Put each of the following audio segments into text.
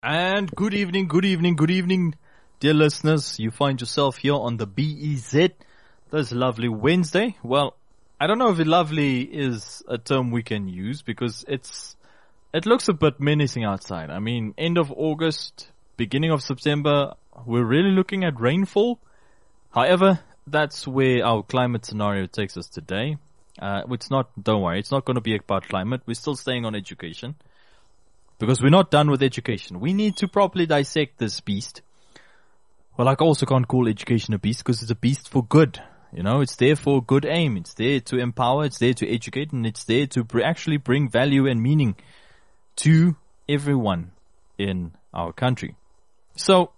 And good evening, dear listeners. You find yourself here on the BEZ this lovely Wednesday. Well, I don't know if lovely is a term we can use because it looks a bit menacing outside. I mean, end of August, beginning of September, we're really looking at rainfall. However, that's where our climate scenario takes us today. Don't worry, it's not going to be about climate. We're still staying on education. Because we're not done with education. We need to properly dissect this beast. Well, I also can't call education a beast because it's a beast for good. You know, it's there for good aim. It's there to empower. It's there to educate. And it's there to actually bring value and meaning to everyone in our country. So,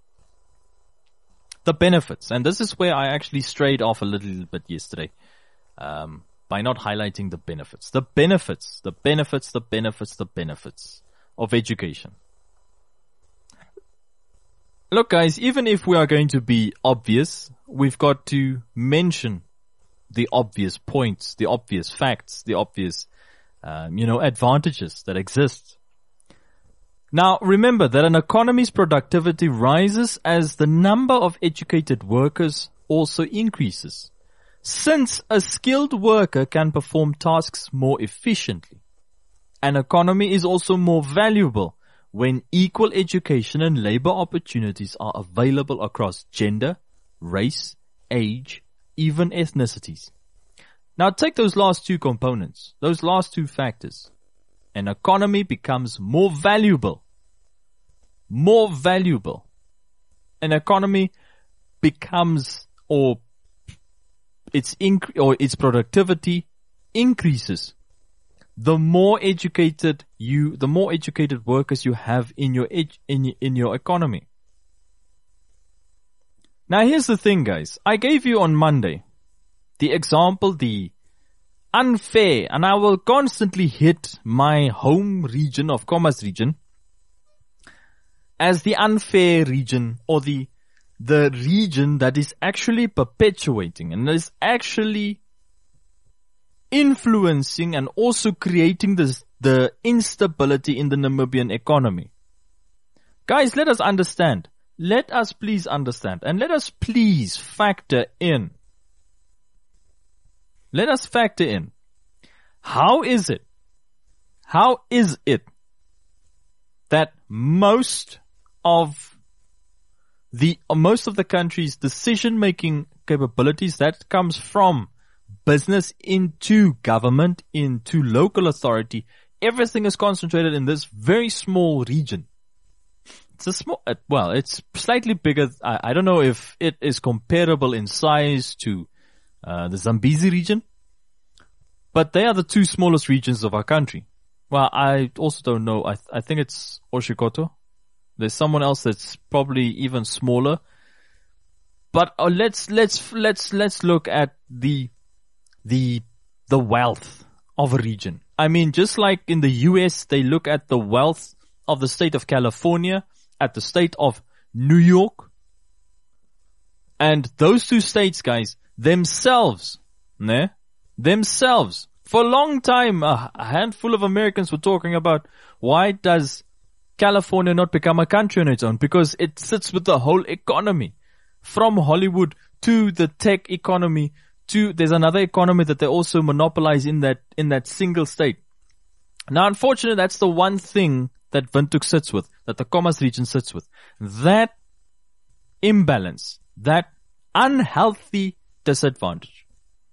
the benefits. And this is where I actually strayed off a little bit yesterday. By not highlighting the benefits. The benefits of education. Look guys, even if we are going to be obvious, we've got to mention the obvious points, the obvious facts, the obvious, advantages that exist. Now remember that an economy's productivity rises as the number of educated workers also increases, since a skilled worker can perform tasks more efficiently. An economy is also more valuable when equal education and labor opportunities are available across gender, race, age, even ethnicities. Now take those last two components, those last two factors. An economy becomes more valuable. More valuable. An economy becomes, its productivity increases. The more educated workers you have in your economy. Now here's the thing guys. I gave you on Monday the example, the unfair, and I will constantly hit my home region of Commerce region as the unfair region, or the region that is actually perpetuating and is actually influencing and also creating the instability in the Namibian economy. Guys, let us understand. Let us please understand. And let us please factor in. Let us factor in. How is it that most of the country's decision-making capabilities that comes from business into government, into local authority, everything is concentrated in this very small region. It's slightly bigger. I don't know if it is comparable in size to the Zambezi region, but they are the two smallest regions of our country. Well, I also don't know. I think it's Oshikoto. There's someone else that's probably even smaller. But let's look at the wealth of a region. I mean, just like in the US, they look at the wealth of the state of California, at the state of New York. And those two states, guys, themselves, for a long time, a handful of Americans were talking about, why does California not become a country on its own? Because it sits with the whole economy. From Hollywood to the tech economy, there's another economy that they also monopolize in that single state. Now, unfortunately, that's the one thing that Windhoek sits with, that the Commerce region sits with. That imbalance, that unhealthy disadvantage.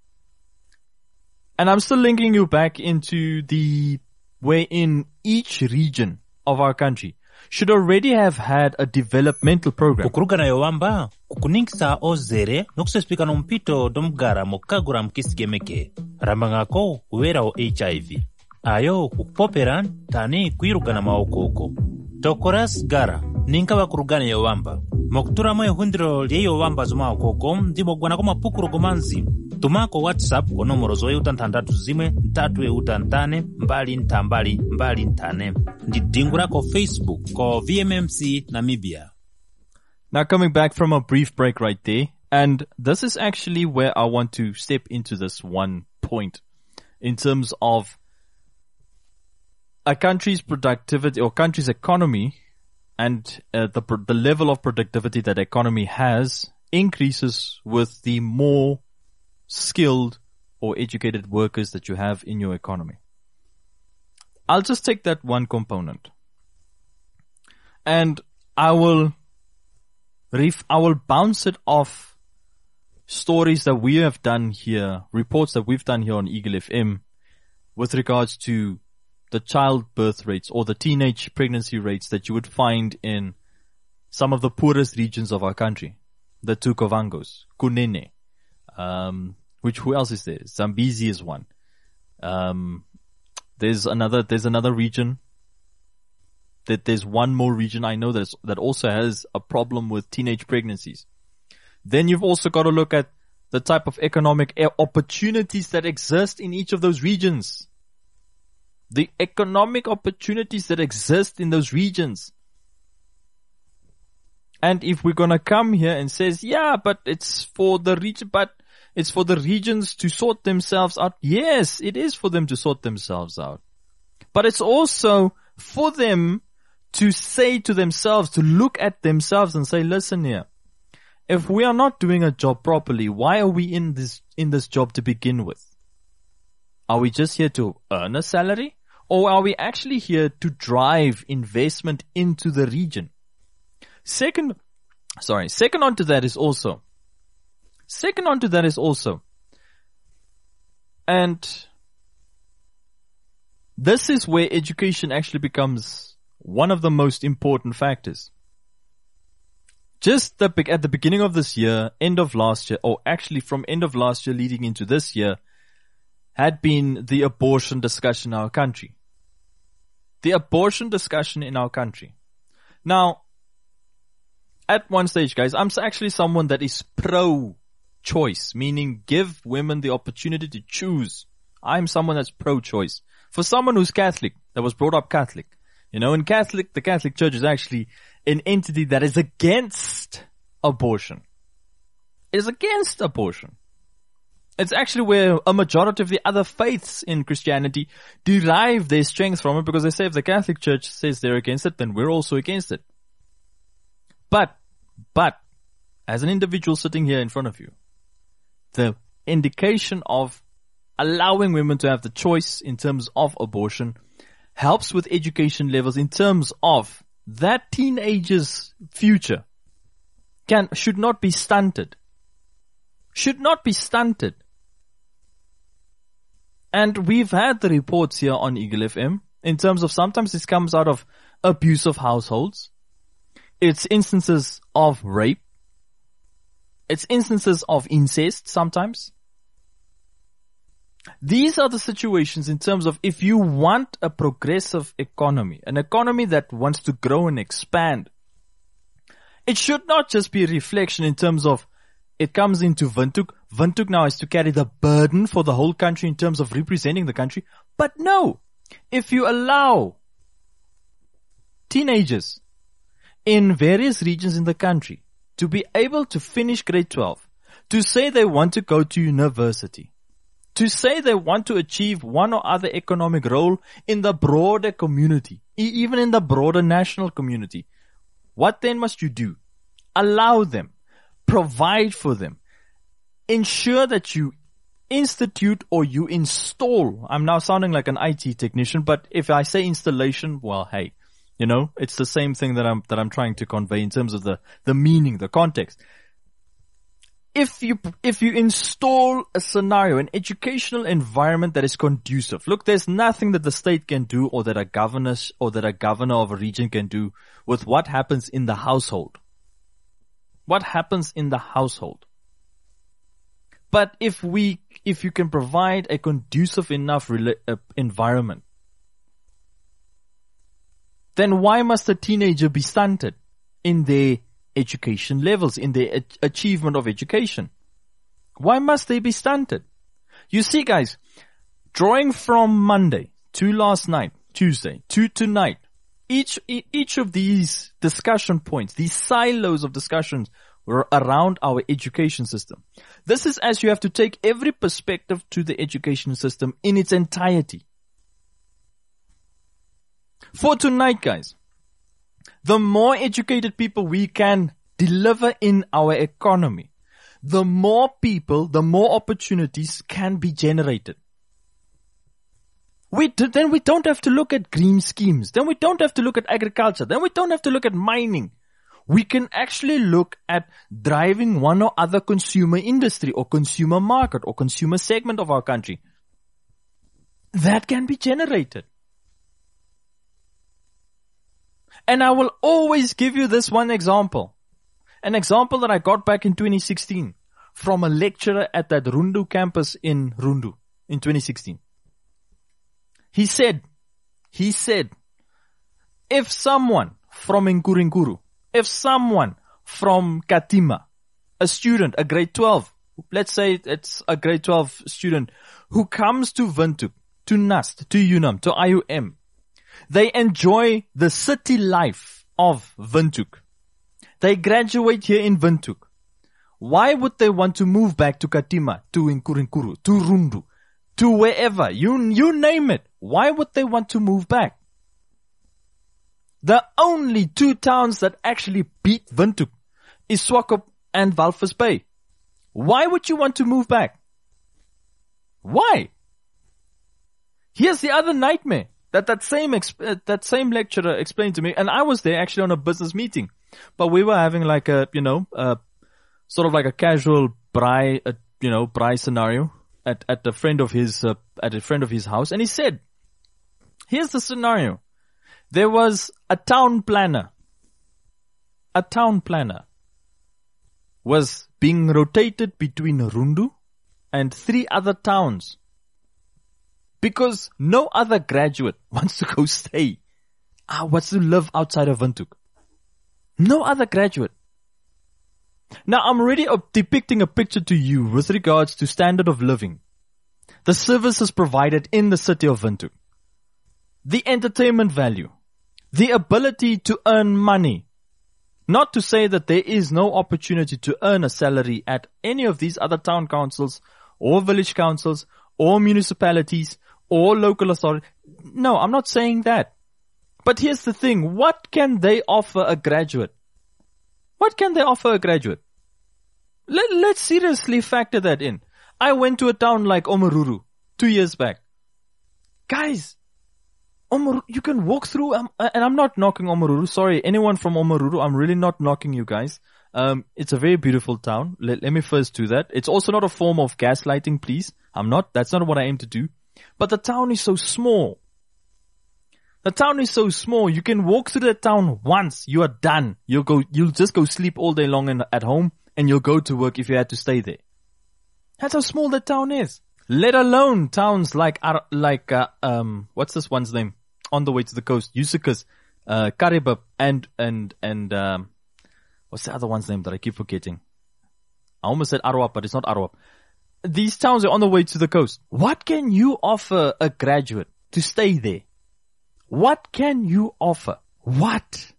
And I'm still linking you back into the way in each region of our country should already have had a developmental program. Kukurugana yowamba, kukunikisa ozere, nokusespika nompito domgara mokagura mkisigemeke. Rambangako uwera o HIV. Ayo kupoperan tani kuirugana maokoko. Tokoras gara, ninka wakurugana yowamba. Moktura moe hundro liye yowamba zuma okoko, ndimo gwanakoma pukuru gomanzi. Tumako WhatsApp ko nomero zoe utantandatu zimwe, ntatu utantane, mbali ntane. Ndidingura ko Facebook, ko VMMC Namibia. Now coming back from a brief break right there, and this is actually where I want to step into this one point in terms of a country's productivity or country's economy and the level of productivity that economy has increases with the more skilled or educated workers that you have in your economy. I'll just take that one component, and I will bounce it off stories that we have done here, reports that we've done here on Eagle FM with regards to the childbirth rates or the teenage pregnancy rates that you would find in some of the poorest regions of our country. The Tukavangos, Kunene, who else is there? Zambezi is one. There's another region. There's one more region I know that also has a problem with teenage pregnancies. Then you've also got to look at the type of economic opportunities that exist in each of those regions. The economic opportunities that exist in those regions. And if we're gonna come here and says, yeah, but it's for the regions to sort themselves out. Yes, it is for them to sort themselves out. But it's also for them to say to themselves, to look at themselves and say, listen here, if we are not doing a job properly, why are we in this job to begin with? Are we just here to earn a salary? Or are we actually here to drive investment into the region? Second on to that is also, and this is where education actually becomes one of the most important factors. Just at the beginning of this year, end of last year, or actually from end of last year leading into this year, had been the abortion discussion in our country. The abortion discussion in our country. Now, at one stage, guys, I'm actually someone that is pro-choice, meaning give women the opportunity to choose. I'm someone that's pro-choice. For someone who's Catholic, that was brought up Catholic, the Catholic Church is actually an entity that is against abortion. It is against abortion. It's actually where a majority of the other faiths in Christianity derive their strength from it, because they say if the Catholic Church says they're against it, then we're also against it. But, as an individual sitting here in front of you, the indication of allowing women to have the choice in terms of abortion helps with education levels in terms of that teenager's future should not be stunted. Should not be stunted. And we've had the reports here on Eagle FM in terms of sometimes this comes out of abusive households. It's instances of rape. It's instances of incest sometimes. These are the situations in terms of if you want a progressive economy, an economy that wants to grow and expand, it should not just be a reflection in terms of it comes into Windhoek. Windhoek now has to carry the burden for the whole country in terms of representing the country. But no, if you allow teenagers in various regions in the country to be able to finish grade 12, to say they want to go to university, to say they want to achieve one or other economic role in the broader community, even in the broader national community, what then must you do? Allow them. Provide for them. Ensure that you institute or you install. I'm now sounding like an IT technician, but if I say installation, well, hey, it's the same thing that I'm trying to convey in terms of the meaning, the context. If you install a scenario, an educational environment that is conducive. Look, there's nothing that the state can do or that a governor of a region can do with what happens in the household. What happens in the household. But if you can provide a conducive enough environment, then why must a teenager be stunted in their education levels, in their achievement of education? Why must they be stunted? You see, guys, drawing from Monday to last night, Tuesday, to tonight, each of these discussion points, these silos of discussions were around our education system. This is as you have to take every perspective to the education system in its entirety. For tonight, guys, The more educated people we can deliver in our economy, the more people, the more opportunities can be generated. Then we don't have to look at green schemes. Then we don't have to look at agriculture. Then we don't have to look at mining. We can actually look at driving one or other consumer industry or consumer market or consumer segment of our country. That can be generated. And I will always give you this one example. An example that I got back in 2016 from a lecturer at that Rundu campus in Rundu in 2016. He said, if someone from Nkurinkuru, if someone from Katima, a student, a grade 12, let's say it's a grade 12 student who comes to Windhoek, to NUST, to UNAM, to IUM, they enjoy the city life of Windhoek. They graduate here in Windhoek. Why would they want to move back to Katima, to Nkurinkuru, to Rundu, to wherever? You name it. Why would they want to move back? The only two towns that actually beat Windhoek is Swakop and Walvis Bay. Why would you want to move back? Why? Here's the other nightmare that same lecturer explained to me, and I was there actually on a business meeting, but we were having like a, sort of like a casual braai scenario at a friend of his house, and he said, here's the scenario. There was a town planner. A town planner was being rotated between Rundu and 3 other towns because no other graduate wants to go stay. Wants to live outside of Windhoek. No other graduate. Now I'm already depicting a picture to you with regards to standard of living, the services provided in the city of Windhoek, the entertainment value, the ability to earn money. Not to say that there is no opportunity to earn a salary at any of these other town councils or village councils or municipalities or local authority. No, I'm not saying that. But here's the thing. What can they offer a graduate? What can they offer a graduate? Let's seriously factor that in. I went to a town like Omaruru 2 years back. Guys, you can walk through, and I'm not knocking Omaruru. Sorry, anyone from Omaruru, I'm really not knocking you guys. It's a very beautiful town. Let me first do that. It's also not a form of gaslighting, please. That's not what I aim to do. But the town is so small. The town is so small. You can walk through the town once. You are done. You'll just go sleep all day long at home, and you'll go to work if you had to stay there. That's how small the town is. Let alone towns like what's this one's name? On the way to the coast, Usikas, Karibab, and what's the other one's name that I keep forgetting? I almost said Arawap, but it's not Arawap. These towns are on the way to the coast. What can you offer a graduate to stay there? What can you offer? What?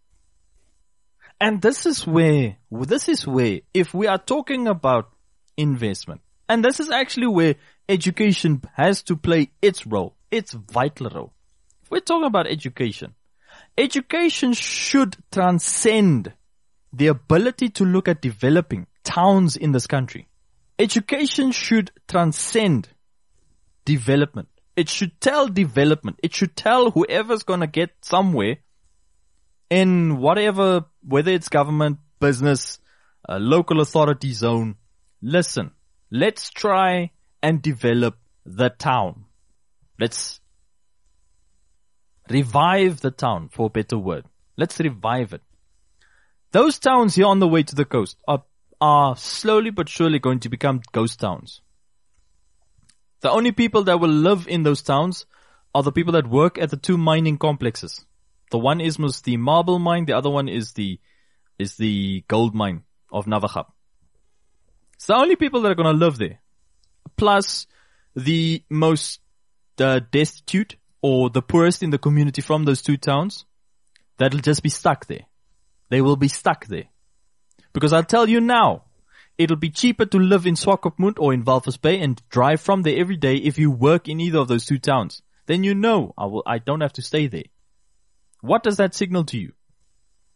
And this is where, if we are talking about investment, and this is actually where education has to play its role, its vital role. If we're talking about education, education should transcend the ability to look at developing towns in this country. Education should transcend development. It should tell development. It should tell whoever's going to get somewhere in whatever, whether it's government, business, local authority zone. Listen, let's try and develop the town. Let's revive the town, for a better word. Let's revive it. Those towns here on the way to the coast are slowly but surely going to become ghost towns. The only people that will live in those towns are the people that work at the 2 mining complexes. The one is the marble mine, the other one is the gold mine of Navachap. It's the only people that are going to live there. Plus the most destitute or the poorest in the community from those 2 towns that'll just be stuck there. They will be stuck there. Because I'll tell you now, it'll be cheaper to live in Swakopmund or in Walvis Bay and drive from there every day if you work in either of those 2 towns. Then you know I don't have to stay there. What does that signal to you?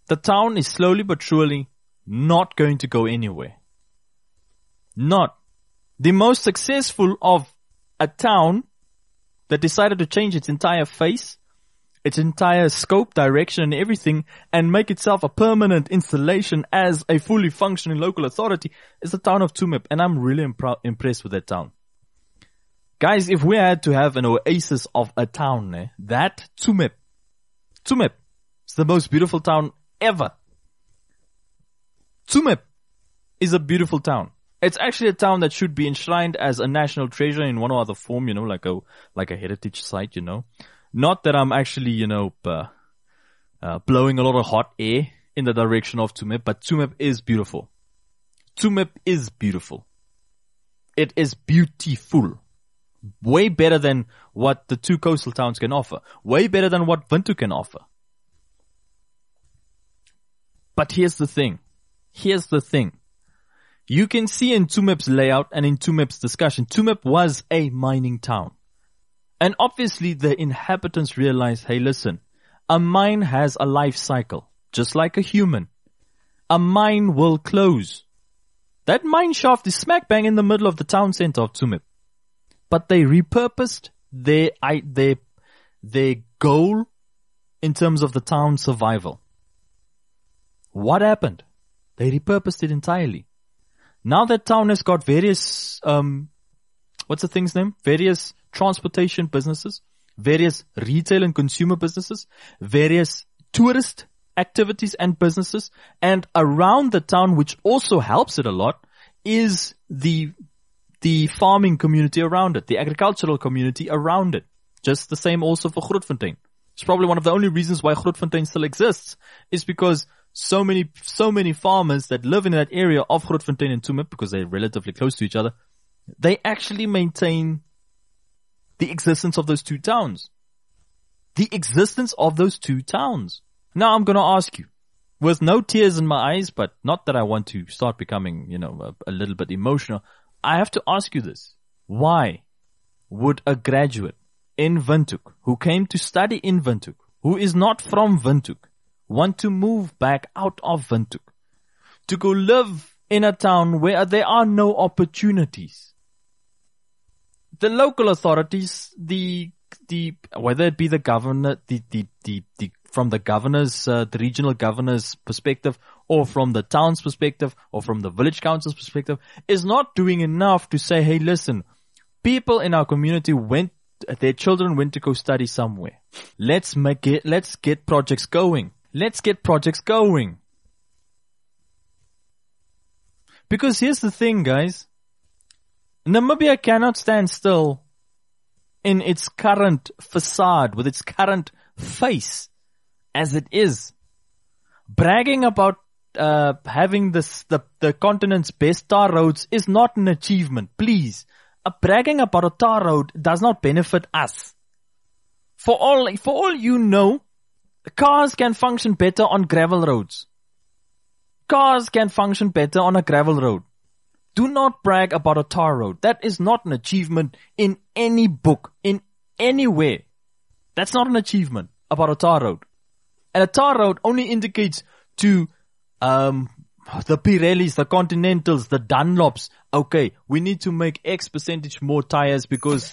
the town is slowly but surely not going to go anywhere. Not. The most successful of a town that decided to change its entire face, its entire scope, direction and everything, and make itself a permanent installation as a fully functioning local authority is the town of Tsumeb. And I'm really impressed with that town. Guys, if we had to have an oasis of a town, that Tsumeb is the most beautiful town ever. Tsumeb is a beautiful town. It's actually a town that should be enshrined as a national treasure in one or other form, like a heritage site, Not that I'm actually, blowing a lot of hot air in the direction of Tsumeb, but Tsumeb is beautiful. Tsumeb is beautiful. It is beautiful. Way better than what the two coastal towns can offer. Way better than what Windhoek can offer. But here's the thing. You can see in Tsumeb's layout and in Tsumeb's discussion, Tsumeb was a mining town. And obviously the inhabitants realized, hey listen, a mine has a life cycle, just like a human. A mine will close. That mine shaft is smack bang in the middle of the town center of Tsumeb. But they repurposed their goal in terms of the town's survival. What happened? They repurposed it entirely. Now that town has got various, what's the thing's name? Various transportation businesses, various retail and consumer businesses, various tourist activities and businesses, and around the town, which also helps it a lot, is the farming community around it, the agricultural community around it. Just the same also for Grootfontein. It's probably one of the only reasons why Grootfontein still exists, is because so many farmers that live in that area of Grootfontein and Tsumeb, because they're relatively close to each other, they actually maintain the existence of those two towns. The existence of those two towns. Now I'm going to ask you, with no tears in my eyes, but not that I want to start becoming, a little bit emotional. I have to ask you this. Why would a graduate in Windhoek, who came to study in Windhoek, who is not from Windhoek, want to move back out of Windhoek to go live in a town where there are no opportunities? The local authorities, whether it be the governor, from the governor's, the regional governor's perspective, or from the town's perspective, or from the village council's perspective, is not doing enough to say, hey, listen, people in our community their children went to go study somewhere. Let's get projects going. Let's get projects going. Because here's the thing, guys. Namibia cannot stand still in its current facade, with its current face as it is. Bragging about having the continent's best tar roads is not an achievement. Please. Bragging about a tar road does not benefit us. For all you know, cars can function better on gravel roads. Cars can function better on a gravel road. Do not brag about a tar road. That is not an achievement in any book, in anywhere. That's not an achievement about a tar road. And a tar road only indicates to the Pirellis, the Continentals, the Dunlops, okay, we need to make X percentage more tires because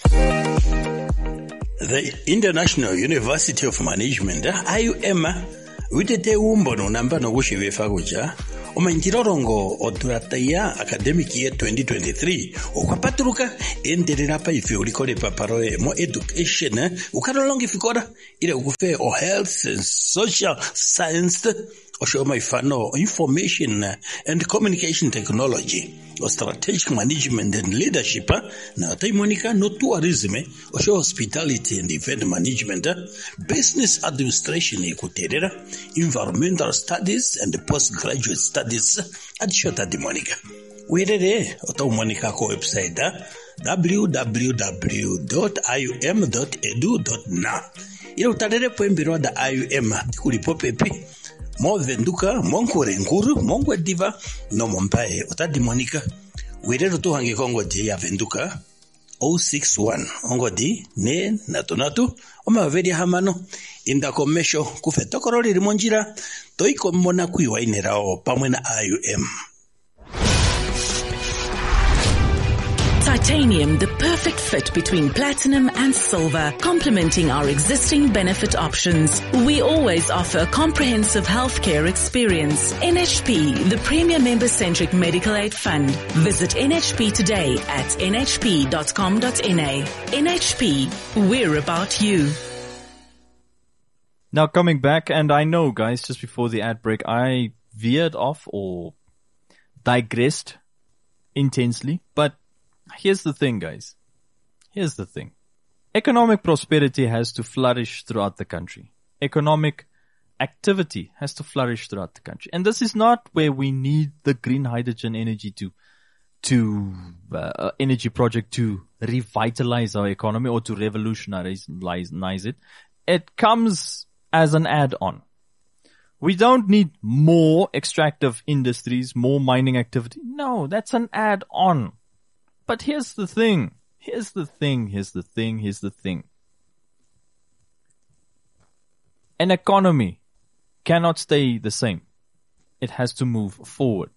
the International University of Management, IUM, witete umbono namba no gushivefa kuja omanjirorongo odurataya academic year 2023 okwapaturuka enderera pa ife ulikole paparoe mo education ukarolongi fikora ile ukufe o health and social science oshoma ifano information and communication technology or strategic management and leadership na taimonika no tourism osho hospitality and event management business administration ikuterera environmental studies and postgraduate studies at Shota Monica. Werere otamonika ko website www.ium.edu.na ile utarere poembiro da IUM dikulipo pepe mo venduka monkore nkuru mongwe diva no mompae otadi monika werero to hange kongo je ya venduka 061 ongodi ne natunatu omaveri hamano indako mesho kufetokoro lili monjira toiko mona kuiwainirao pamwe na IUM. Titanium, the perfect fit between platinum and silver, complementing our existing benefit options. We always offer a comprehensive healthcare experience. NHP, the premier member-centric medical aid fund. Visit NHP today at nhp.com.na. NHP, we're about you. Now coming back, and I know, guys, just before the ad break, I veered off or digressed intensely, but here's the thing, guys. Here's the thing. Economic prosperity has to flourish throughout the country. Economic activity has to flourish throughout the country. And this is not where we need the green hydrogen energy energy project to revitalize our economy or to revolutionize it. It comes as an add-on. We don't need more extractive industries, more mining activity. No, that's an add-on. But here's the thing. An economy cannot stay the same. It has to move forward.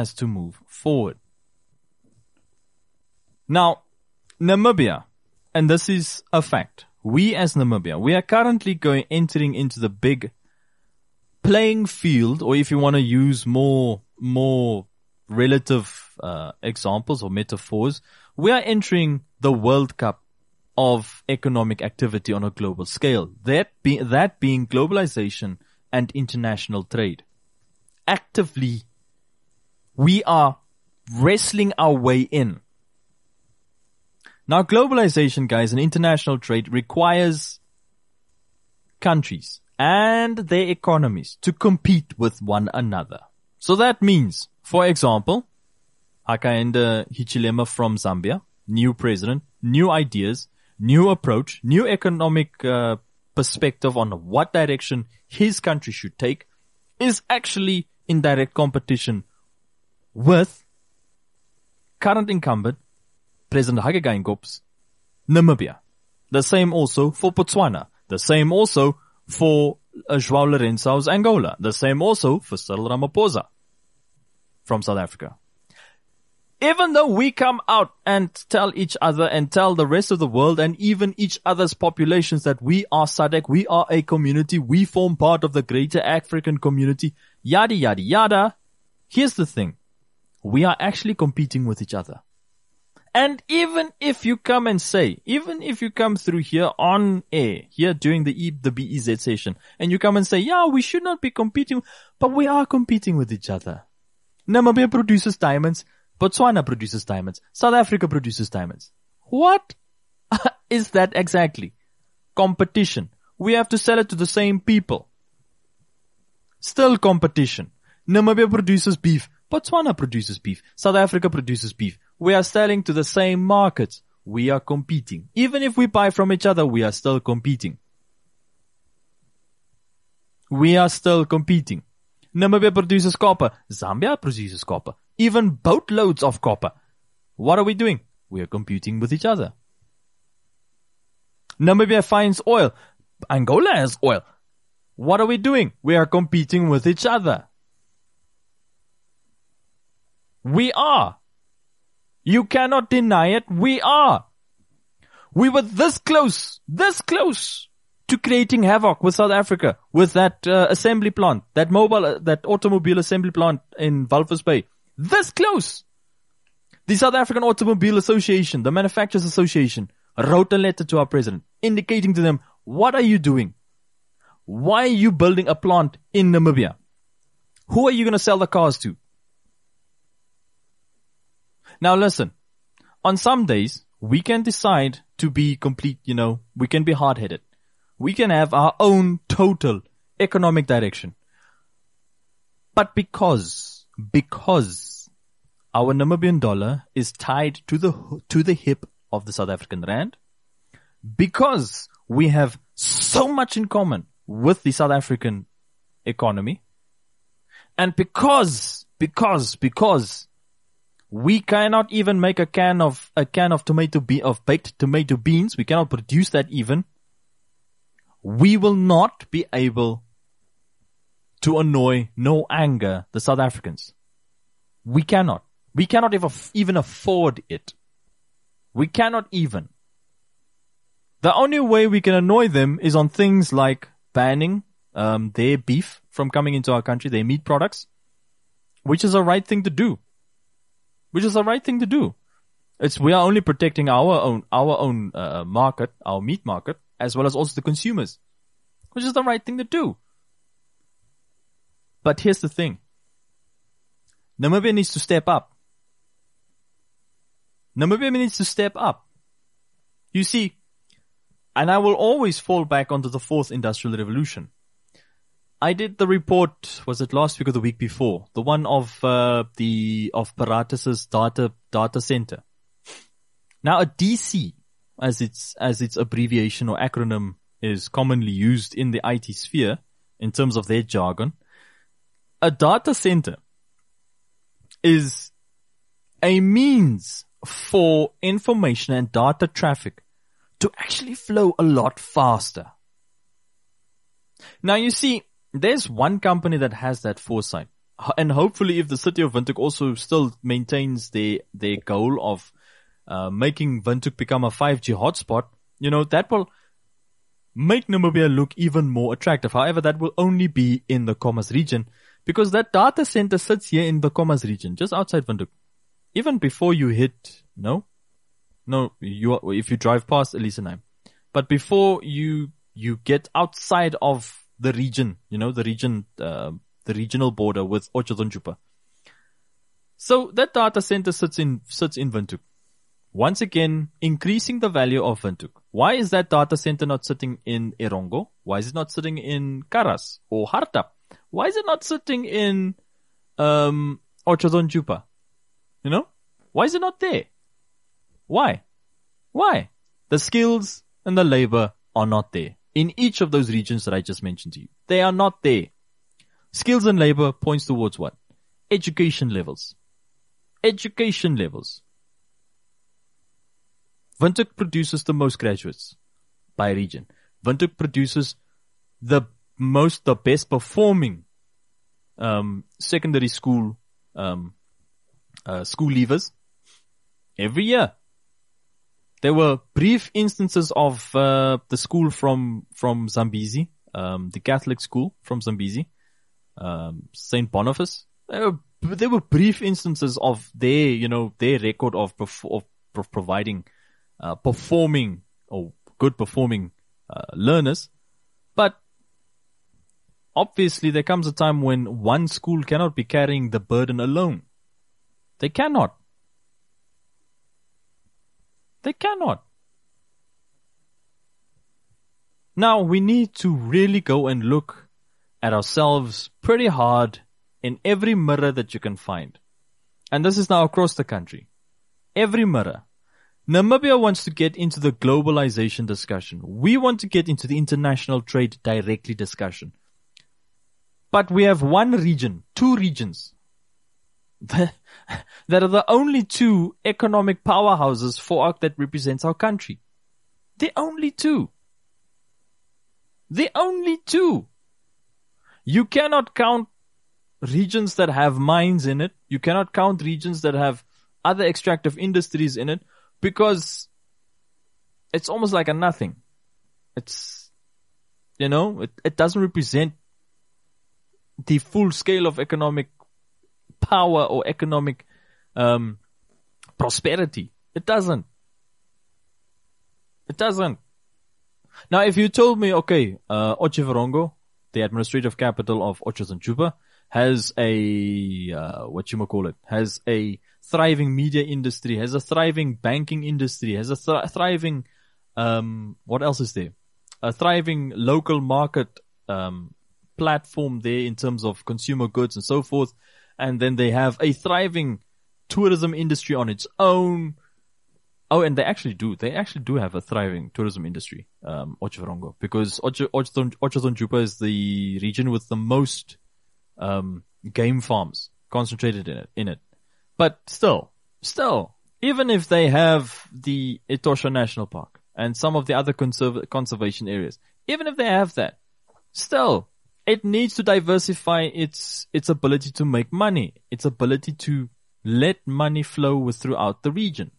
Now, Namibia, and this is a fact, we as Namibia, we are currently entering into the big playing field, or if you want to use more relative examples or metaphors, we are entering the World Cup of economic activity on a global scale. That being globalization and international trade. Actively, we are wrestling our way in. Now, globalization, guys, and international trade requires countries and their economies to compete with one another. So that means, for example, Hakainde Hichilema from Zambia, new president, new ideas, new approach, new economic perspective on what direction his country should take, is actually in direct competition with current incumbent President Hage Geingobb's Namibia. The same also for Botswana. The same also for João Lourenço's Angola. The same also for Cyril Ramaphosa from South Africa. Even though we come out and tell each other and tell the rest of the world and even each other's populations that we are SADC, we are a community, we form part of the greater African community, yada, yada, yada. Here's the thing. We are actually competing with each other. And even if you come and say, even if you come through here on air, here during the BEZ session, and you come and say, yeah, we should not be competing, but we are competing with each other. Namibia produces diamonds. Botswana produces diamonds. South Africa produces diamonds. What is that exactly? Competition. We have to sell it to the same people. Still competition. Namibia produces beef. Botswana produces beef. South Africa produces beef. We are selling to the same markets. We are competing. Even if we buy from each other, we are still competing. Namibia produces copper. Zambia produces copper. Even boatloads of copper. What are we doing? We are competing with each other. Namibia finds oil. Angola has oil. What are we doing? We are competing with each other. We are. You cannot deny it. We are. We were this close to creating havoc with South Africa, with that assembly plant, that automobile assembly plant in Walvis Bay. This close. The South African Automobile Association, the Manufacturers Association, wrote a letter to our president indicating to them, what are you doing? Why are you building a plant in Namibia? Who are you going to sell the cars to? Now listen, on some days, we can decide to be complete, we can be hard-headed. We can have our own total economic direction. But because our Namibian dollar is tied to the hip of the South African rand, because we have so much in common with the South African economy, and because We cannot even make a can of baked tomato beans. We cannot produce that even. We will not be able to annoy nor anger the South Africans. We cannot. We cannot even afford it. We cannot even. The only way we can annoy them is on things like banning their beef from coming into our country, their meat products, which is the right thing to do. We are only protecting our own market, our meat market, as well as also the consumers, which is the right thing to do. But here's the thing. Namibia needs to step up. You see, and I will always fall back onto the fourth industrial revolution. I did the report, was it last week or the week before? The one of Paratus's data center. Now a DC, as its abbreviation or acronym is commonly used in the IT sphere in terms of their jargon, a data center is a means for information and data traffic to actually flow a lot faster. Now you see, there's one company that has that foresight. And hopefully if the city of Windhoek also still maintains their goal of making Windhoek become a 5G hotspot, that will make Namibia look even more attractive. However, that will only be in the Khomas region, because that data center sits here in the Khomas region, just outside Windhoek. Even before you hit, if you drive past Elisenheim. But before you get outside of the region, the regional border with Otjozondjupa. So that data center sits in Windhoek. Once again, increasing the value of Windhoek. Why is that data center not sitting in Erongo? Why is it not sitting in Karas or Hartap? Why is it not sitting in Otjozondjupa? Why is it not there? Why? The skills and the labor are not there. In each of those regions that I just mentioned to you. They are not there. Skills and labor points towards what? Education levels. Windhoek produces the most graduates by region. Windhoek produces the best performing secondary school school leavers every year. There were brief instances of the school from Zambezi, the Catholic school from Zambezi, St. Boniface. There were brief instances of their record of providing performing or good performing learners. But obviously there comes a time when one school cannot be carrying the burden alone. They cannot. Now we need to really go and look at ourselves pretty hard in every mirror that you can find. And this is now across the country. Every mirror. Namibia wants to get into the globalization discussion. We want to get into the international trade directly discussion. But we have two regions that are the only two economic powerhouses that represents our country. The only two. You cannot count regions that have mines in it. You cannot count regions that have other extractive industries in it, because it's almost like a nothing. It's, it doesn't represent the full scale of economic power or economic prosperity. It doesn't. Now, if you told me, okay, Otjiwarongo, the administrative capital of Otjozondjupa, has has a thriving media industry, has a thriving banking industry, has a thriving, what else is there? A thriving local market, platform there in terms of consumer goods and so forth. And then they have a thriving tourism industry on its own. Oh, and they actually do have a thriving tourism industry, Otjiwarongo, because Otjozondjupa is the region with the most game farms concentrated in it. But still, Still, even if they have the Etosha National Park and some of the other conservation areas, even if they have that, still, it needs to diversify its ability to make money, its ability to let money flow throughout the region.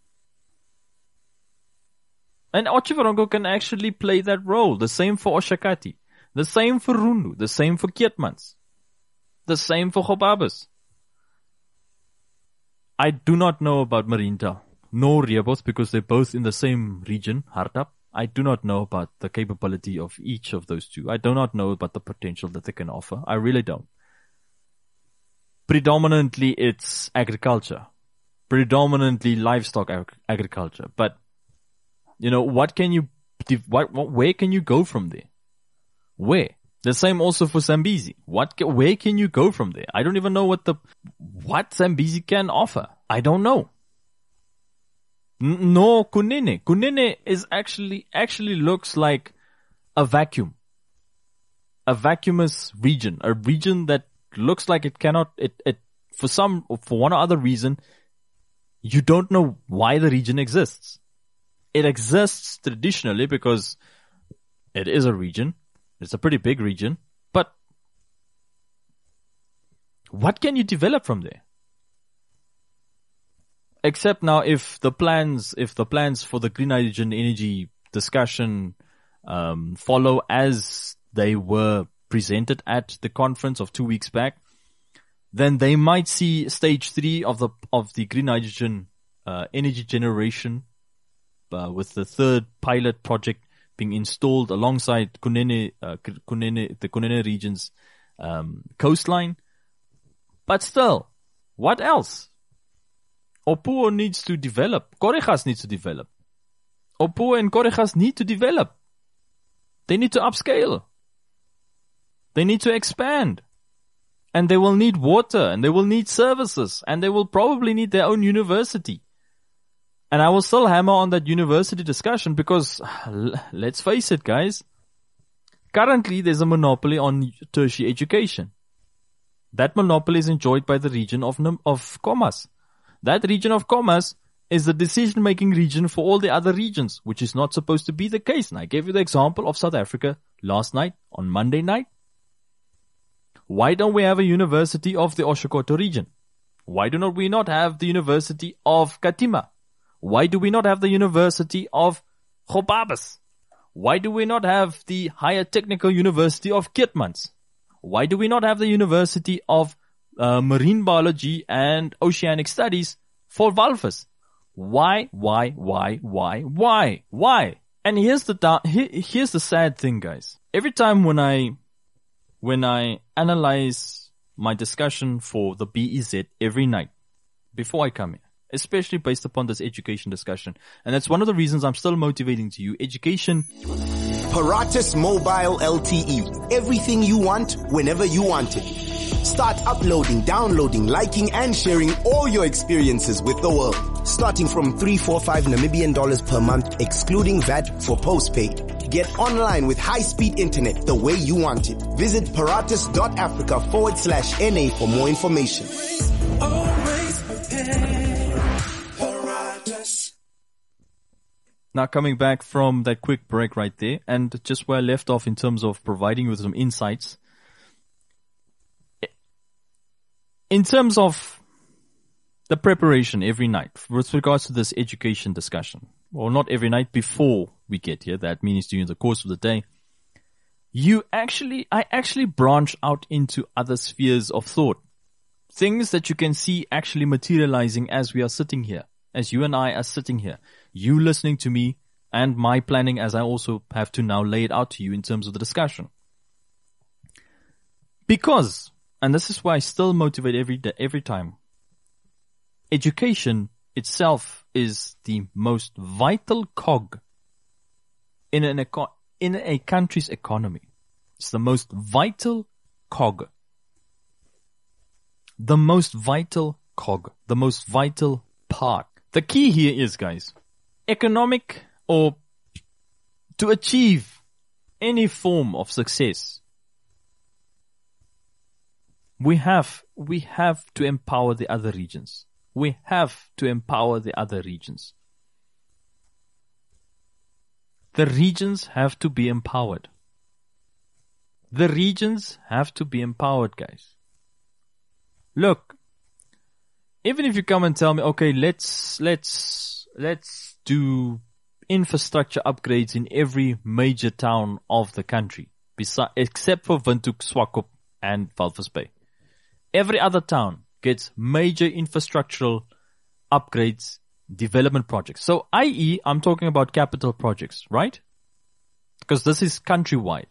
And Otjiwarongo can actually play that role. The same for Oshakati, the same for Rundu, the same for Keetmans, the same for Gobabis. I do not know about Marinta nor Rehoboth because they're both in the same region, Hardap. I do not know about the capability of each of those two. I do not know about the potential that they can offer. I really don't. Predominantly it's agriculture. Predominantly livestock agriculture. But, what can you, where can you go from there? Where? The same also for Zambezi. Where can you go from there? I don't even know what Zambezi can offer. I don't know. No, Kunene. Kunene is actually looks like a vacuum. A vacuumous region. A region that looks like it cannot, for one or other reason, you don't know why the region exists. It exists traditionally because it is a region. It's a pretty big region, but what can you develop from there? Except now if the plans for the green hydrogen energy discussion, follow as they were presented at the conference of 2 weeks back, then they might see stage 3 of the green hydrogen, energy generation, with the third pilot project being installed alongside the Kunene region's coastline. But still, what else? Opuo needs to develop. Koregas needs to develop. Opuo and Koregas need to develop. They need to upscale. They need to expand. And they will need water, and they will need services, and they will probably need their own university. And I will still hammer on that university discussion because, let's face it, guys, currently there's a monopoly on tertiary education. That monopoly is enjoyed by the region of Khomas. That region of Khomas is the decision-making region for all the other regions, which is not supposed to be the case. And I gave you the example of South Africa last night, on Monday night. Why don't we have a university of the Oshokoto region? Why do we not have the University of Katima? Why do we not have the University of Gobabis? Why do we not have the Higher Technical University of Keetmans? Why do we not have the University of Marine Biology and Oceanic Studies for Walvis? Why? And here's the sad thing, guys. Every time when I analyze my discussion for the BEZ every night before I come here, especially based upon this education discussion. And that's one of the reasons I'm still motivating to you. Education. Paratus Mobile LTE. Everything you want, whenever you want it. Start uploading, downloading, liking, and sharing all your experiences with the world. Starting from 345 Namibian dollars per month, excluding VAT for postpaid. Get online with high-speed internet the way you want it. Visit paratus.africa/NA for more information. Always prepare. Now coming back from that quick break right there, and just where I left off in terms of providing you with some insights. In terms of the preparation every night with regards to this education discussion, or not every night before we get here, that means during the course of the day, I actually branch out into other spheres of thought. Things that you can see actually materializing as we are sitting here, as you and I are sitting here. You listening to me and my planning as I also have to now lay it out to you in terms of the discussion. Because, and this is why I still motivate every time, education itself is the most vital cog in a country's economy. It's the most vital cog. The most vital cog. The most vital part. The key here is, guys, economic, or to achieve any form of success, we have to empower the other regions. we have to empower the other regions. The regions have to be empowered. The regions have to be empowered, guys. Look, even if you come and tell me, okay, let's do infrastructure upgrades in every major town of the country, except for Windhoek, Swakop, and Walvis Bay. Every other town gets major infrastructural upgrades, development projects. So, i.e., I'm talking about capital projects, right? Because this is countrywide.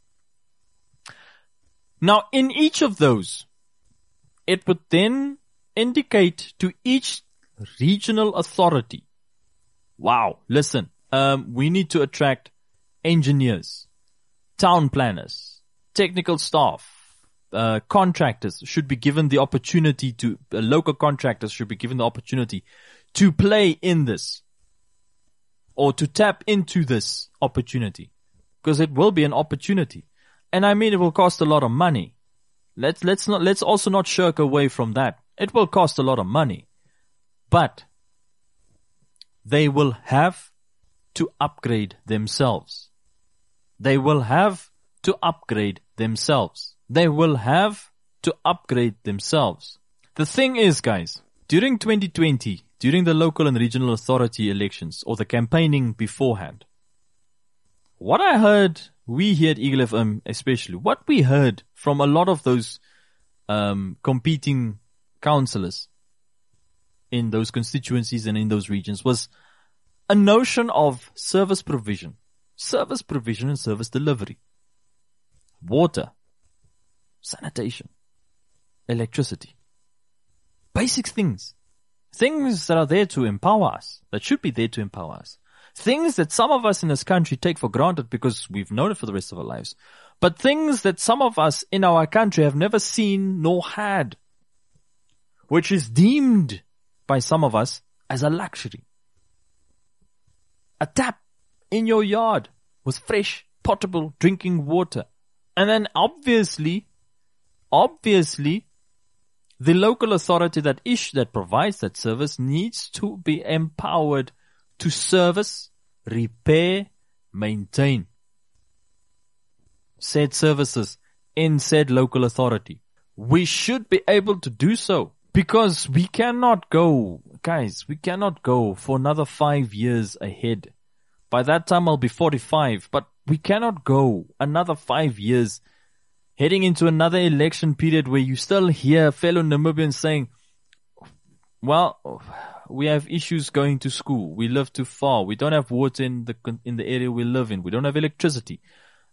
Now, in each of those, it would then indicate to each regional authority, wow, listen, we need to attract engineers, town planners, technical staff, contractors should be given the opportunity to, local contractors should be given the opportunity to play in this or to tap into this opportunity, because it will be an opportunity. And I mean, it will cost a lot of money. Let's also not shirk away from that. It will cost a lot of money, but they will have to upgrade themselves. They will have to upgrade themselves. They will have to upgrade themselves. The thing is, guys, during 2020, during the local and regional authority elections or the campaigning beforehand, what I heard, we here at Eagle FM especially, what we heard from a lot of those competing councillors in those constituencies and in those regions was a notion of service provision and service delivery, water, sanitation, electricity, basic things that are there to empower us, that should be there to empower us. Things that some of us in this country take for granted because we've known it for the rest of our lives. But things that some of us in our country have never seen nor had, which is deemed by some of us as a luxury. A tap in your yard with fresh, potable drinking water. And then obviously, the local authority that provides that service needs to be empowered to service, repair, maintain said services in said local authority. We should be able to do so because we cannot go for another 5 years ahead. By that time I'll be 45, but we cannot go another 5 years heading into another election period where you still hear fellow Namibians saying, well, we have issues going to school. We live too far. We don't have water in the area we live in. We don't have electricity.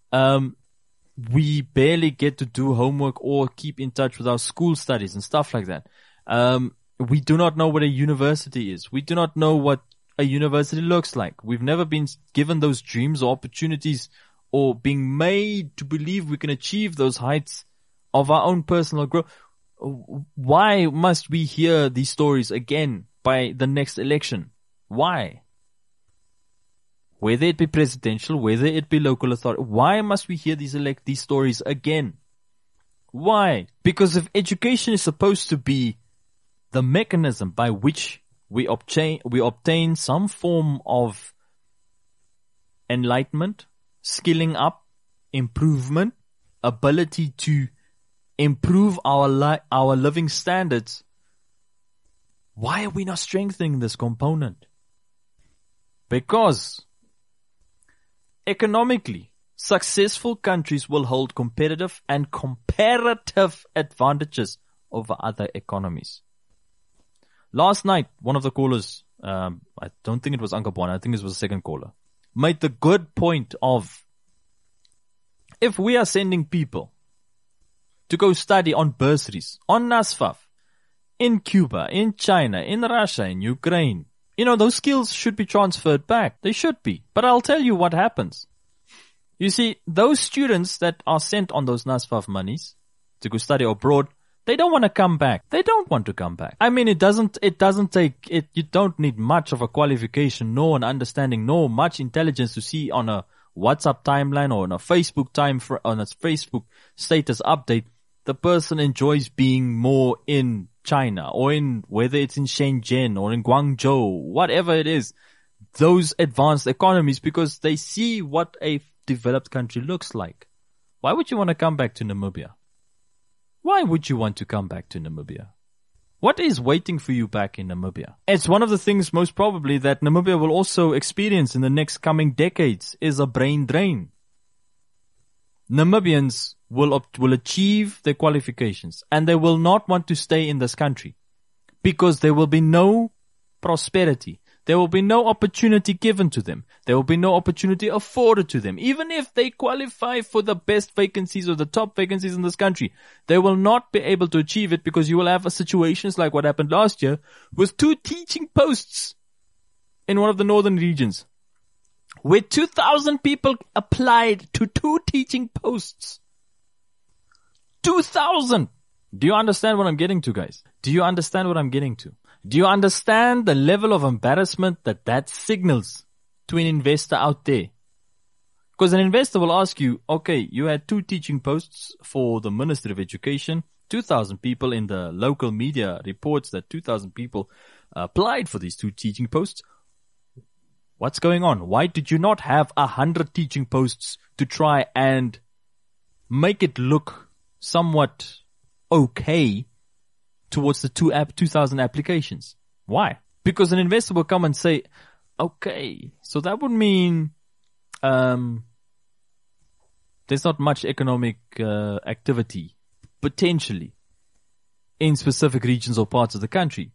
We barely get to do homework or keep in touch with our school studies and stuff like that. We do not know what a university is. We do not know what a university looks like. We've never been given those dreams or opportunities or being made to believe we can achieve those heights of our own personal growth. Why must we hear these stories again by the next election? Why? Whether it be presidential, whether it be local authority, why must we hear these stories again? Why? Because if education is supposed to be the mechanism by which we obtain some form of enlightenment, skilling up, improvement, ability to improve our living standards, why are we not strengthening this component? Because economically, successful countries will hold competitive and comparative advantages over other economies. Last night, one of the callers, I don't think it was Uncle Bon, I think it was the second caller, made the good point of, if we are sending people to go study on bursaries, on NSFAF, in Cuba, in China, in Russia, in Ukraine, those skills should be transferred back. They should be. But I'll tell you what happens. You see, those students that are sent on those NSFAF monies to go study abroad, they don't want to come back. They don't want to come back. I mean, it doesn't take, you don't need much of a qualification, nor an understanding, nor much intelligence to see on a WhatsApp timeline or on a Facebook on a Facebook status update, the person enjoys being more in China or whether it's in Shenzhen or in Guangzhou, whatever it is, those advanced economies, because they see what a developed country looks like. Why would you want to come back to Namibia? Why would you want to come back to Namibia? What is waiting for you back in Namibia? It's one of the things most probably that Namibia will also experience in the next coming decades is a brain drain. Namibians will achieve their qualifications and they will not want to stay in this country because there will be no prosperity. There will be no opportunity given to them. There will be no opportunity afforded to them. Even if they qualify for the best vacancies or the top vacancies in this country, they will not be able to achieve it because you will have situations like what happened last year with 2 teaching posts in one of the northern regions, where 2,000 people applied to 2 teaching posts. 2,000! Do you understand what I'm getting to, guys? Do you understand what I'm getting to? Do you understand the level of embarrassment that signals to an investor out there? Because an investor will ask you, okay, you had 2 teaching posts for the Ministry of Education, 2,000 people in the local media reports that 2,000 people applied for these 2 teaching posts. What's going on? Why did you not have 100 teaching posts to try and make it look somewhat okay towards the 2,000 applications? Why? Because an investor will come and say, okay, so that would mean there's not much economic activity potentially in specific regions or parts of the country.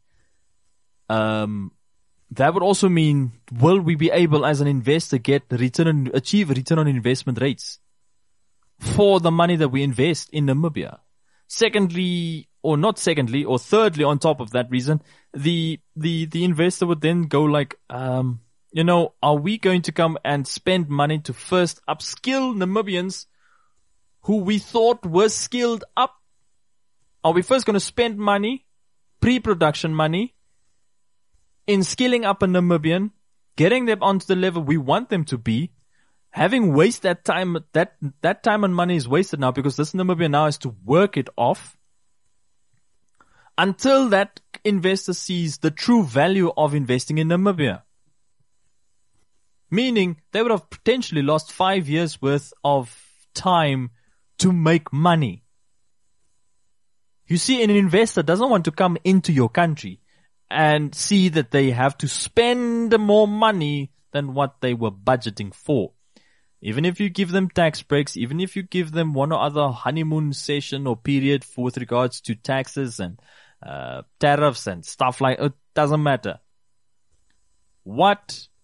That would also mean, will we be able as an investor achieve return on investment rates for the money that we invest in Namibia? Thirdly, on top of that reason, the investor would then go like, are we going to come and spend money to first upskill Namibians who we thought were skilled up? Are we first going to spend money, pre-production money, in skilling up a Namibian, getting them onto the level we want them to be, having wasted that time, that time and money is wasted now because this Namibian now has to work it off until that investor sees the true value of investing in Namibia. Meaning they would have potentially lost 5 years worth of time to make money. You see, an investor doesn't want to come into your country and see that they have to spend more money than what they were budgeting for. Even if you give them tax breaks, even if you give them one or other honeymoon session or period with regards to taxes and tariffs and stuff like it, doesn't matter. What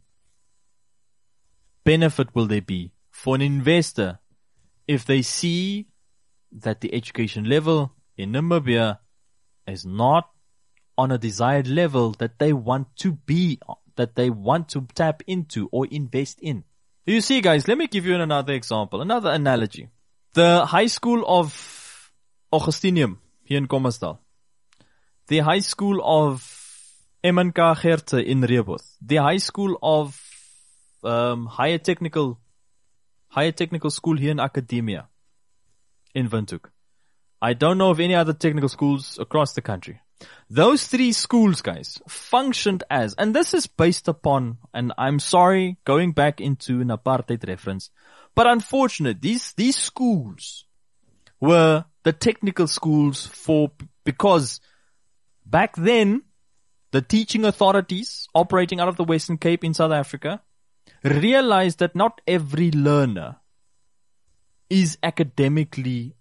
benefit will there be for an investor if they see that the education level in Namibia is not on a desired level that they want to be, that they want to tap into or invest in? You see, guys, let me give you another example, another analogy. The high school of Augustinium here in Kommersdal, the high school of MNK Gerte in Rehoboth, the high school of higher technical school here in Academia in Windhoek. I don't know of any other technical schools across the country. Those 3 schools, guys, functioned as, and this is based upon, and I'm sorry, going back into an apartheid reference, but unfortunately, these schools were the technical schools because back then, the teaching authorities operating out of the Western Cape in South Africa realized that not every learner is academically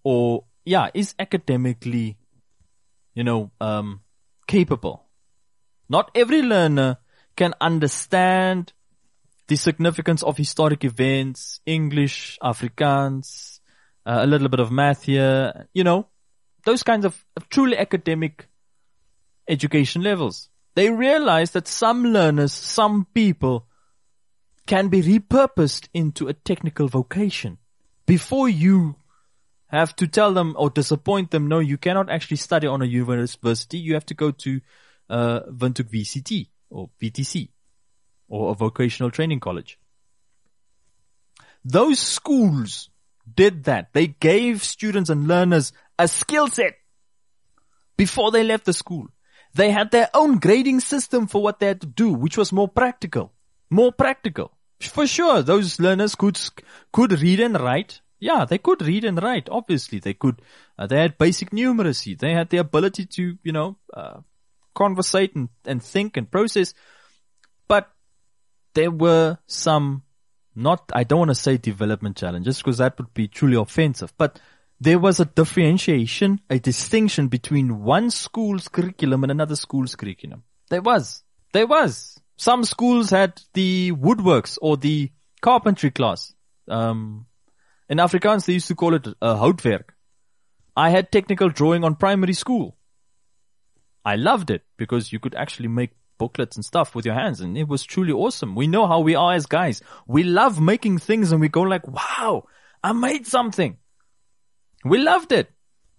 capable. Not every learner can understand the significance of historic events, English, Afrikaans, a little bit of math here, those kinds of truly academic education levels. They realize that some learners, some people can be repurposed into a technical vocation. Before you have to tell them or disappoint them, no, you cannot actually study on a university. You have to go to Windhoek VCT or VTC or a vocational training college. Those schools did that. They gave students and learners a skill set before they left the school. They had their own grading system for what they had to do, which was more practical. More practical. For sure, those learners could read and write. Yeah, they could read and write. Obviously, they could. They had basic numeracy. They had the ability to, conversate and think and process. But there were some, I don't want to say development challenges because that would be truly offensive, but there was a differentiation, a distinction between one school's curriculum and another school's curriculum. There was. Some schools had the woodworks or the carpentry class. In Afrikaans, they used to call it houtwerk. I had technical drawing on primary school. I loved it because you could actually make booklets and stuff with your hands, and it was truly awesome. We know how we are as guys. We love making things and we go like, wow, I made something. We loved it.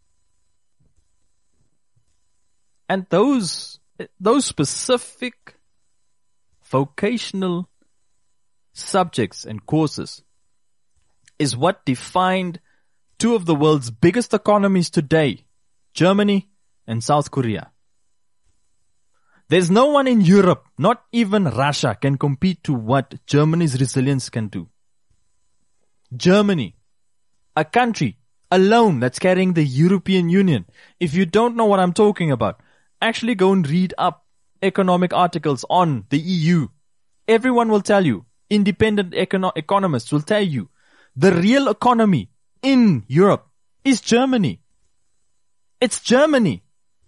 And those specific vocational subjects and courses is what defined two of the world's biggest economies today, Germany and South Korea. There's no one in Europe, not even Russia, can compete to what Germany's resilience can do. Germany, a country alone that's carrying the European Union. If you don't know what I'm talking about, actually go and read up economic articles on the EU. Everyone will tell you, independent economists will tell you, the real economy in Europe is Germany. It's Germany.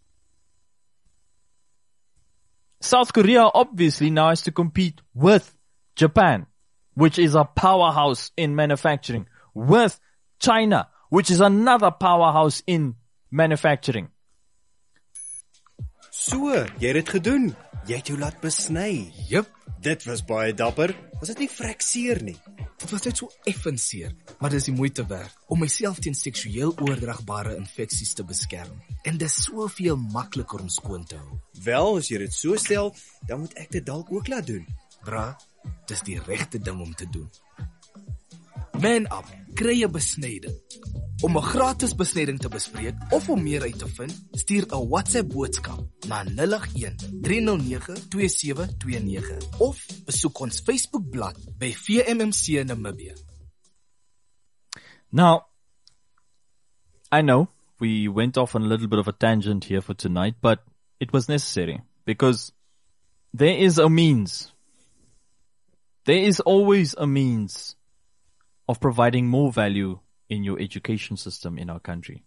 South Korea obviously now has to compete with Japan, which is a powerhouse in manufacturing, with China, which is another powerhouse in manufacturing. So, jy het dit gedoen. Jy het jou laat besny. Jep, Dit was baie dapper. Was dit nie vrek seer nie? dit was net so effens seer, maar dis die moeite werd om myself teen seksueel oordraagbare infeksies te beskerm. En dis soveel makliker om skoon te hou. Wel, as jy dit so stel, dan moet ek dit dalk ook laat doen. Bra, dis die regte ding om te doen. Man Up, kry 'n besnyding. Om 'n gratis besnyding te bespreek of om meer uit te vind, stuur 'n WhatsApp boodskap na 081 309 2729 of besoek ons Facebookblad by VMMC Namibia. Now, I know we went off on a little bit of a tangent here for tonight, but it was necessary because there is a means. There is always a means of providing more value in your education system in our country.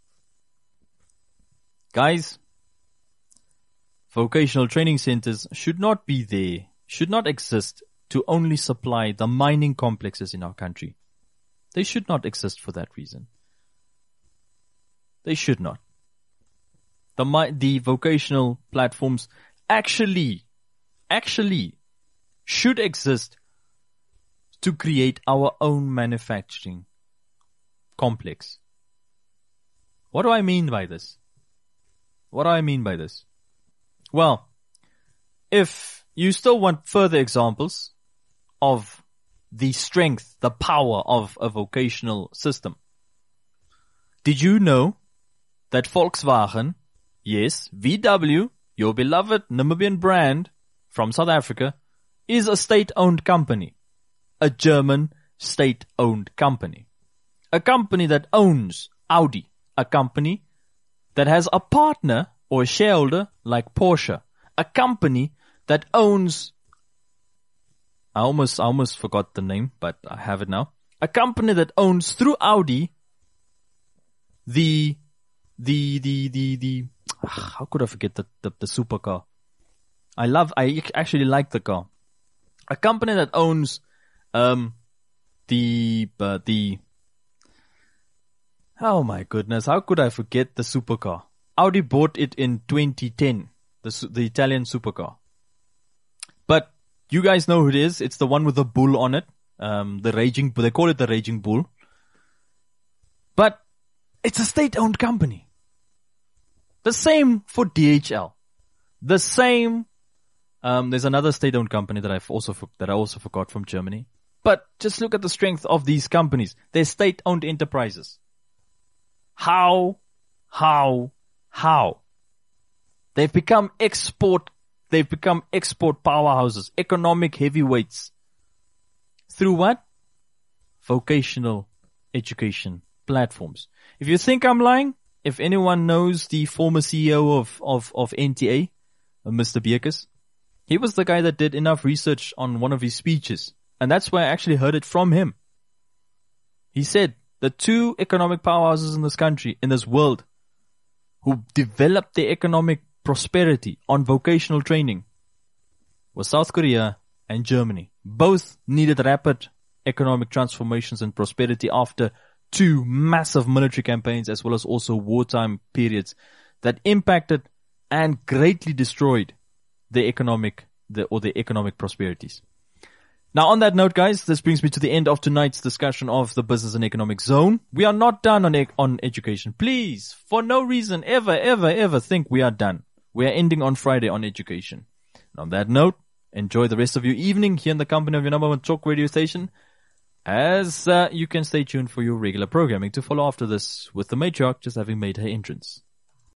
Guys, vocational training centers should not be there, should not exist to only supply the mining complexes in our country. They should not exist for that reason. They should not. The vocational platforms actually should exist to create our own manufacturing complex. What do I mean by this? Well, if you still want further examples of the strength, the power of a vocational system, did you know that Volkswagen, yes, VW, your beloved Namibian brand from South Africa, is a state-owned company? A German state-owned company. A company that owns Audi. A company that has a partner or a shareholder like Porsche. A company that owns, I almost forgot the name, but I have it now. A company that owns through Audi how could I forget the supercar? I actually like the car. A company that owns oh my goodness, how could I forget the supercar? Audi bought it in 2010, the Italian supercar. But you guys know who it is. It's the one with the bull on it. They call it the Raging Bull. But it's a state-owned company. The same for DHL. The same, there's another state-owned company that I also forgot from Germany. But just look at the strength of these companies. They're state-owned enterprises. How They've become export powerhouses, economic heavyweights. Through what? Vocational education platforms. If you think I'm lying, if anyone knows the former CEO of NTA, Mr. Beekes, he was the guy that did enough research on one of his speeches. And that's where I actually heard it from him. He said the two economic powerhouses in this country, in this world, who developed their economic prosperity on vocational training was South Korea and Germany. Both needed rapid economic transformations and prosperity after two massive military campaigns as well as also wartime periods that impacted and greatly destroyed their economic prosperities. Now on that note, guys, this brings me to the end of tonight's discussion of the Business and Economic Zone. We are not done on education. Please, for no reason, ever think we are done. We are ending on Friday on education. And on that note, enjoy the rest of your evening here in the company of your number one talk radio station, as you can stay tuned for your regular programming to follow after this, with the matriarch just having made her entrance.